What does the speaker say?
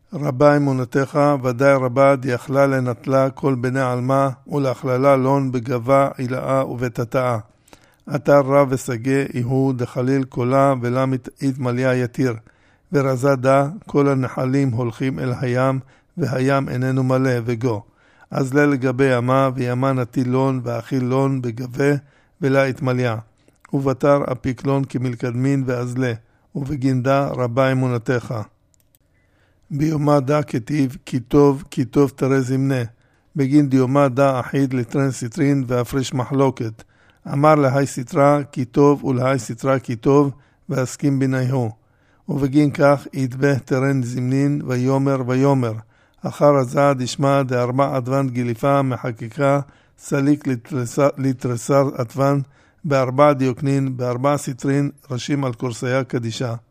רבה אמונתך, ודאי רבה דיכלה לנטלה כל בני עלמה, ולהכללה לון בגבה עילאה ובתתאה. אתר רב וסגה איהו דחליל קולה ולם התמליה יתיר, ורזה דה כל הנחלים הולכים אל הים, והים איננו מלא וגו. אז לה לגבי ימה, וימה נטיל לון ואכיל לון בגבה ולה התמליה. ובתר אפיקלון כמלקדמין ואזלה, ובגינדה רבה אמונתך. ביומה דה כתיב, כי טוב תראה זמנה. בגין דיומה דה אחיד לטרן סיטרין והפרש מחלוקת. אמר להי סיטרה כי טוב ולהי סיטרה כי טוב, והסכים ביניהו. ובגין כך יתבה תרן זמנין ויומר. אחר הזע דשמע דארבע עדוון גיליפה מחקיקה סליק לתרסר עדוון בארבע דיוקנין, בארבע סיטרין ראשים על קורסיה קדישה.